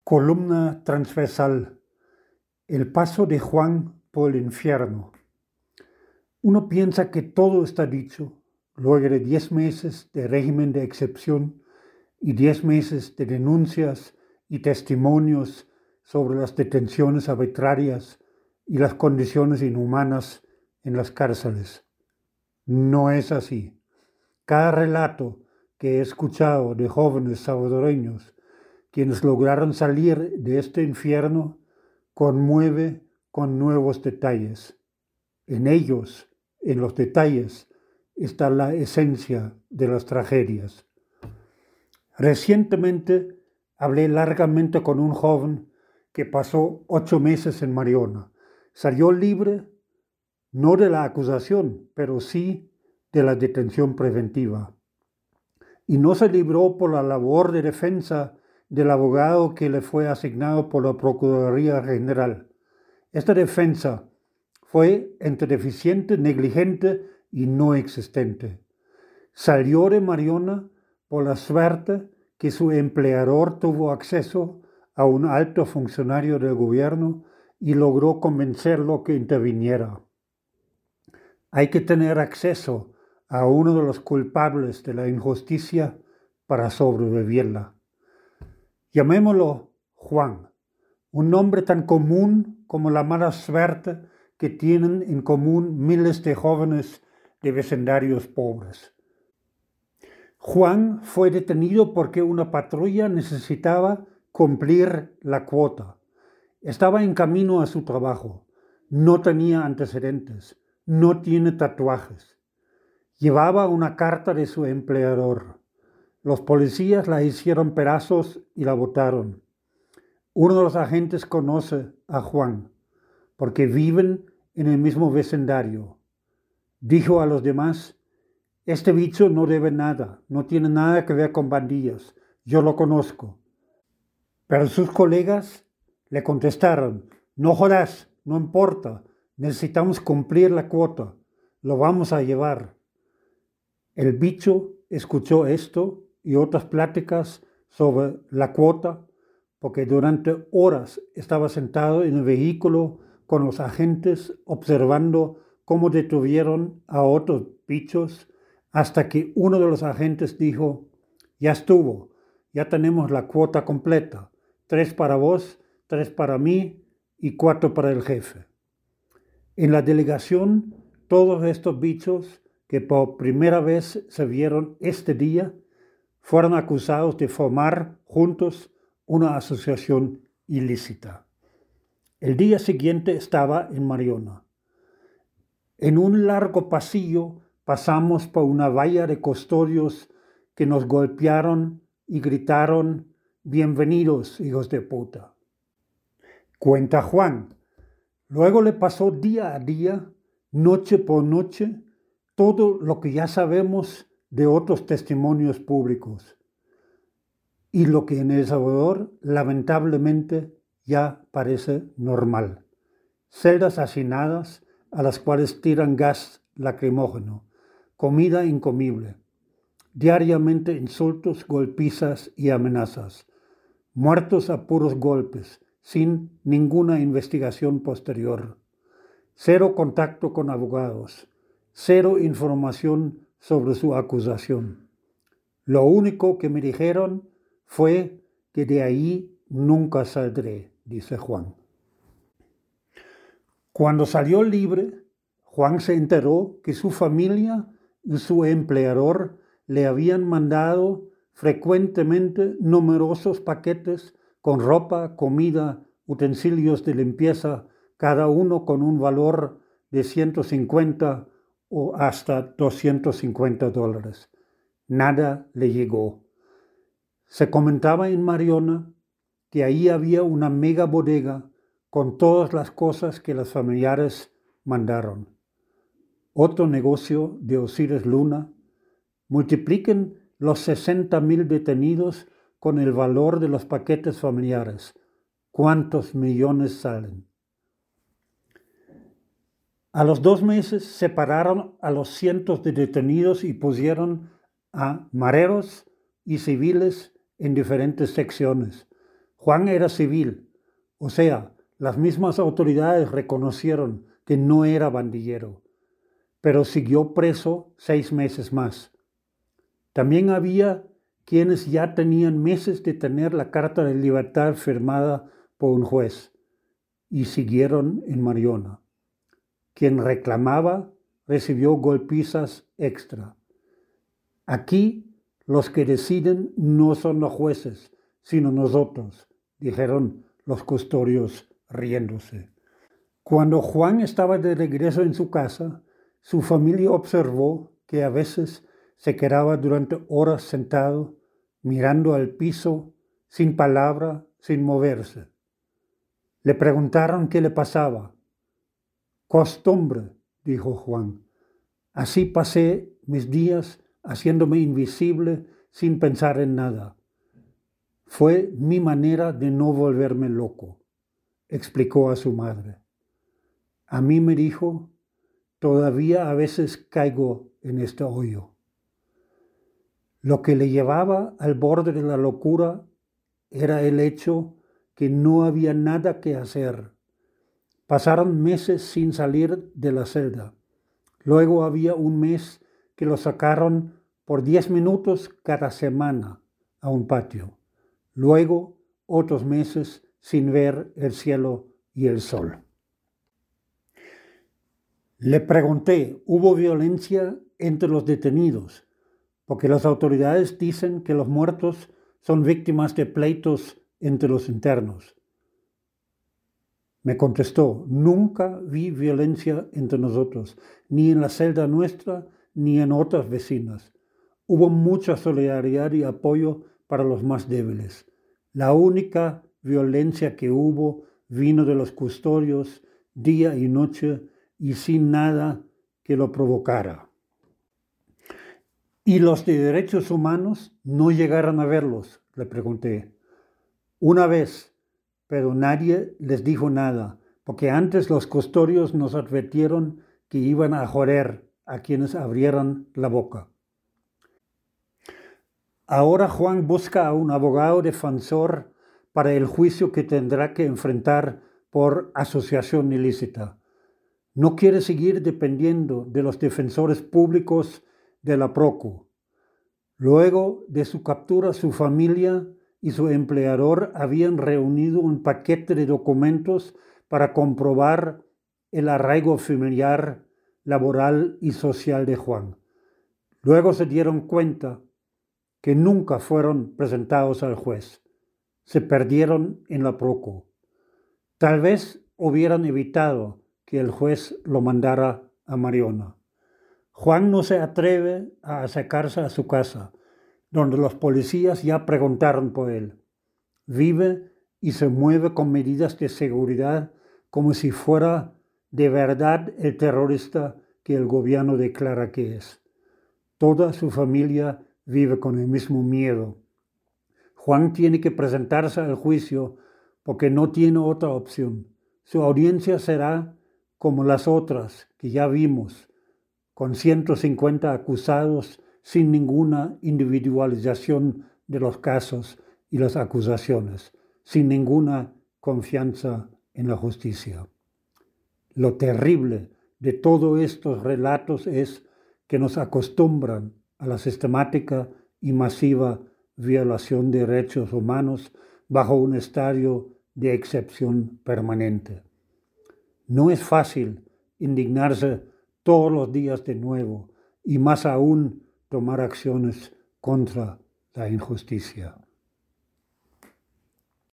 Columna transversal. El paso de Juan por el infierno. Uno piensa que todo está dicho, luego de 10 meses de régimen de excepción y 10 meses de denuncias y testimonios sobre las detenciones arbitrarias y las condiciones inhumanas en las cárceles. No es así. Cada relato que he escuchado de jóvenes salvadoreños quienes lograron salir de este infierno conmueve con nuevos detalles. En ellos, en los detalles, está la esencia de las tragedias. Recientemente hablé largamente con un joven que pasó 8 meses en Mariona. Salió libre, no de la acusación, pero sí de la detención preventiva. Y no se libró por la labor de defensa del abogado que le fue asignado por la Procuraduría General. Esta defensa fue entre deficiente, negligente y no existente. Salió de Mariona por la suerte que su empleador tuvo acceso a un alto funcionario del gobierno y logró convencerlo que interviniera. Hay que tener acceso a uno de los culpables de la injusticia para sobrevivirla. Llamémoslo Juan, un nombre tan común como la mala suerte que tienen en común miles de jóvenes de vecindarios pobres. Juan fue detenido porque una patrulla necesitaba cumplir la cuota. Estaba en camino a su trabajo, no tenía antecedentes, no tiene tatuajes. Llevaba una carta de su empleador. Los policías la hicieron pedazos y la botaron. Uno de los agentes conoce a Juan, porque viven en el mismo vecindario. Dijo a los demás: este bicho no debe nada, no tiene nada que ver con pandillas, yo lo conozco. Pero sus colegas le contestaron: no jodas, no importa, necesitamos cumplir la cuota, lo vamos a llevar. El bicho escuchó esto y otras pláticas sobre la cuota, porque durante horas estaba sentado en el vehículo con los agentes observando cómo detuvieron a otros bichos, hasta que uno de los agentes dijo: ya estuvo, ya tenemos la cuota completa, 3 para vos, 3 para mí y 4 para el jefe. En la delegación, todos estos bichos que por primera vez se vieron este día fueron acusados de formar juntos una asociación ilícita. El día siguiente estaba en Mariona. En un largo pasillo pasamos por una valla de custodios que nos golpearon y gritaron: bienvenidos, hijos de puta. Cuenta Juan. Luego le pasó día a día, noche por noche, todo lo que ya sabemos de otros testimonios públicos y lo que en El Salvador lamentablemente ya parece normal. Celdas hacinadas a las cuales tiran gas lacrimógeno, comida incomible, diariamente insultos, golpizas y amenazas, muertos a puros golpes, sin ninguna investigación posterior, 0 contacto con abogados, 0 información sobre su acusación. Lo único que me dijeron fue que de ahí nunca saldré, dice Juan. Cuando salió libre, Juan se enteró que su familia y su empleador le habían mandado frecuentemente numerosos paquetes con ropa, comida, utensilios de limpieza, cada uno con un valor de 150 o hasta $250. Nada le llegó. Se comentaba en Mariona que ahí había una mega bodega con todas las cosas que los familiares mandaron. Otro negocio de Osiris Luna. Multipliquen los 60,000 detenidos con el valor de los paquetes familiares. ¿Cuántos millones salen? A los 2 meses separaron a los cientos de detenidos y pusieron a mareros y civiles en diferentes secciones. Juan era civil, o sea, las mismas autoridades reconocieron que no era bandillero, pero siguió preso 6 meses más. También había quienes ya tenían meses de tener la carta de libertad firmada por un juez y siguieron en Mariona. Quien reclamaba recibió golpizas extra. Aquí los que deciden no son los jueces, sino nosotros, dijeron los custodios riéndose. Cuando Juan estaba de regreso en su casa, su familia observó que a veces se quedaba durante horas sentado, mirando al piso, sin palabra, sin moverse. Le preguntaron qué le pasaba. Costumbre, dijo Juan. Así pasé mis días haciéndome invisible sin pensar en nada. Fue mi manera de no volverme loco, explicó a su madre. A mí me dijo, todavía a veces caigo en este hoyo. Lo que le llevaba al borde de la locura era el hecho que no había nada que hacer. Pasaron meses sin salir de la celda. Luego había un mes que lo sacaron por 10 minutos cada semana a un patio. Luego otros meses sin ver el cielo y el sol. Le pregunté, ¿hubo violencia entre los detenidos? Porque las autoridades dicen que los muertos son víctimas de pleitos entre los internos. Me contestó, nunca vi violencia entre nosotros, ni en la celda nuestra, ni en otras vecinas. Hubo mucha solidaridad y apoyo para los más débiles. La única violencia que hubo vino de los custodios día y noche y sin nada que lo provocara. ¿Y los de derechos humanos no llegaron a verlos?, le pregunté. Una vez, pero nadie les dijo nada, porque antes los custodios nos advirtieron que iban a joder a quienes abrieran la boca. Ahora Juan busca a un abogado defensor para el juicio que tendrá que enfrentar por asociación ilícita. No quiere seguir dependiendo de los defensores públicos de la Procu. Luego de su captura, su familia y su empleador habían reunido un paquete de documentos para comprobar el arraigo familiar, laboral y social de Juan. Luego se dieron cuenta que nunca fueron presentados al juez. Se perdieron en la Procu. Tal vez hubieran evitado que el juez lo mandara a Mariona. Juan no se atreve a acercarse a su casa, donde los policías ya preguntaron por él. Vive y se mueve con medidas de seguridad como si fuera de verdad el terrorista que el gobierno declara que es. Toda su familia vive con el mismo miedo. Juan tiene que presentarse al juicio porque no tiene otra opción. Su audiencia será como las otras que ya vimos, con 150 acusados sin ninguna individualización de los casos y las acusaciones, sin ninguna confianza en la justicia. Lo terrible de todos estos relatos es que nos acostumbran a la sistemática y masiva violación de derechos humanos bajo un estadio de excepción permanente. No es fácil indignarse todos los días de nuevo y más aún tomar acciones contra la injusticia.